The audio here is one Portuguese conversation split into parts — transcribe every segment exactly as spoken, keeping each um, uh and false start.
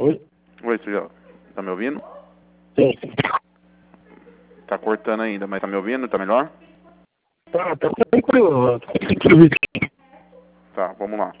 Oi? Oi, senhor. Tá me ouvindo? Sim. Tá cortando ainda, mas tá me ouvindo? Tá melhor? Tá, tá tranquilo. Tá tranquilo. Tá, vamos lá.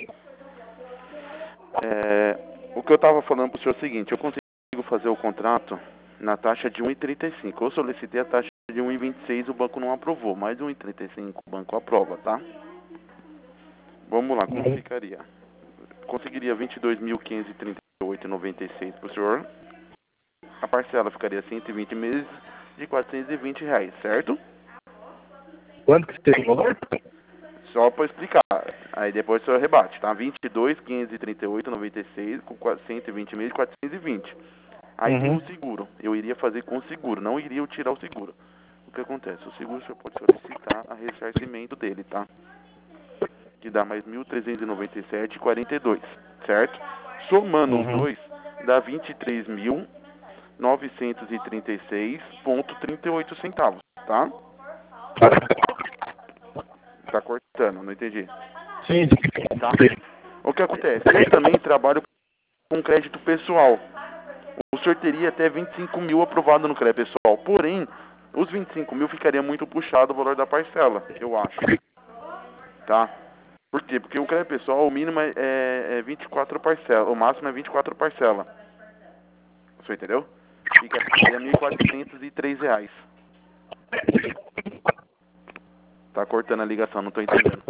É, o que eu tava falando pro senhor é o seguinte, eu consigo fazer o contrato na taxa de um e trinta e cinco. Eu solicitei a taxa de um e vinte e seis, o banco não aprovou, mas um e trinta e cinco o banco aprova, tá? Vamos lá, como Uhum. ficaria? Conseguiria vinte e dois mil quinhentos e trinta e oito reais e noventa e seis pro senhor. A parcela ficaria cento e vinte meses de quatrocentos e vinte reais, certo? Quanto que você tem valor? Só para explicar. Aí depois o senhor rebate, tá? vinte e dois mil quinhentos e trinta e oito reais e noventa e seis com cento e vinte meses, quatrocentos e vinte. Aí tem Uhum. o seguro. Eu iria fazer com o seguro, não iria tirar o seguro. O que acontece? O seguro o senhor pode solicitar a ressarcimento dele, tá? Que dá mais mil trezentos e noventa e sete reais e quarenta e dois, certo? Somando os Uhum. dois, dá vinte e três mil novecentos e trinta e seis reais e trinta e oito centavos, tá? Tá cortando, não entendi. Sim. Tá? O que acontece? Eu também trabalho com crédito pessoal. O senhor teria até vinte e cinco mil aprovado no crédito pessoal. Porém, os vinte e cinco mil ficaria muito puxado o valor da parcela, eu acho. Tá? Por quê? Porque o crédito pessoal, o mínimo é, é vinte e quatro parcelas. O máximo é vinte e quatro parcelas. O senhor entendeu? Ficaria mil quatrocentos e três reais. Tá cortando a ligação, não tô entendendo.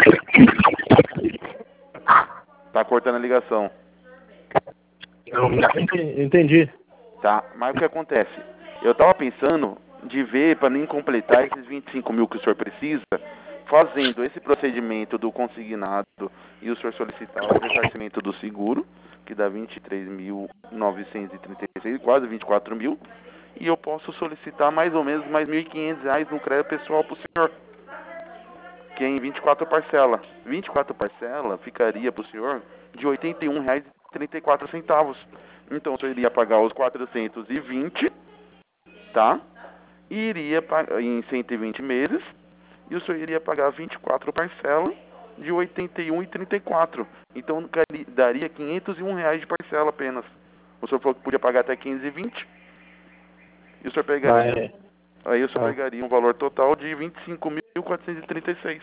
Tá cortando a ligação. Eu entendi. Tá? Mas o que acontece? Eu tava pensando de ver, para nem completar esses vinte e cinco mil que o senhor precisa, fazendo esse procedimento do consignado e o senhor solicitar o ressarcimento do seguro, que dá vinte e três mil novecentos e trinta e seis, quase vinte e quatro mil, e eu posso solicitar mais ou menos mais mil e quinhentos reais no crédito pessoal pro senhor, que é em vinte e quatro parcelas. vinte e quatro parcelas ficaria pro senhor de oitenta e um reais e trinta e quatro centavos. Então o senhor iria pagar os quatrocentos e vinte, tá? E iria pagar em cento e vinte meses, e o senhor iria pagar vinte e quatro parcelas de oitenta e um reais e trinta e quatro. Então cari- daria quinhentos e um reais de parcela apenas. O senhor falou que podia pagar até quinhentos e vinte, e o senhor pegaria, Mas, aí o senhor ah, pegaria um valor total de vinte e cinco mil quatrocentos e trinta e seis.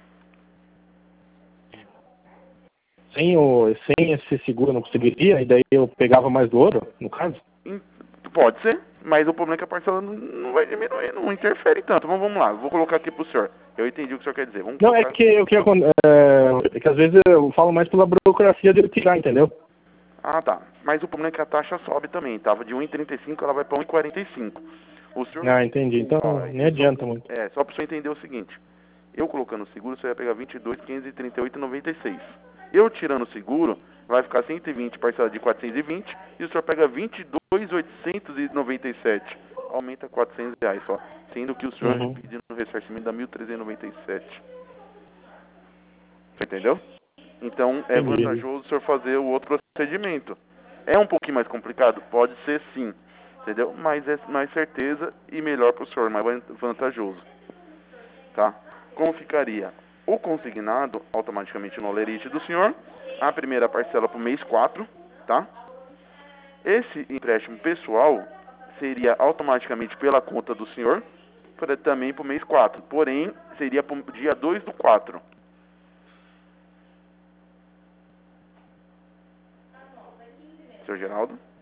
sem, o, sem esse seguro eu não conseguiria? E daí eu pegava mais do ouro, no caso? Em- Pode ser, mas o problema é que a parcela não, não vai diminuir, não interfere tanto. Mas vamos lá, vou colocar aqui pro senhor. Eu entendi o que o senhor quer dizer. Vamos Não, é colocar. que, o que acon- é, é que às vezes eu falo mais pela burocracia de eu tirar, entendeu? Ah, tá. Mas o problema é que a taxa sobe também. Tava de um e trinta e cinco, ela vai para um e quarenta e cinco. O senhor, Ah, entendi. Então ó, nem é só, adianta muito. é, só para o senhor entender o seguinte. Eu colocando o seguro, você vai pegar vinte e dois mil quinhentos e trinta e oito reais e noventa e seis. Eu tirando o seguro, vai ficar cento e vinte parcela de quatrocentos e vinte, e o senhor pega vinte e dois mil oitocentos e noventa e sete. Aumenta quatrocentos reais só. Sendo que o senhor Uhum. pedindo o ressarcimento dá mil trezentos e noventa e sete. Você entendeu? Então é Entendi. vantajoso o senhor fazer o outro procedimento. É um pouquinho mais complicado? Pode ser sim, entendeu? Mas é mais certeza e melhor para o senhor, mais van- vantajoso, tá? Como ficaria? O consignado automaticamente no olerite do senhor, a primeira parcela para o mês quatro, tá? Esse empréstimo pessoal seria automaticamente pela conta do senhor, para também para o mês quatro, porém seria para o dia dois do quatro. Senhor Geraldo?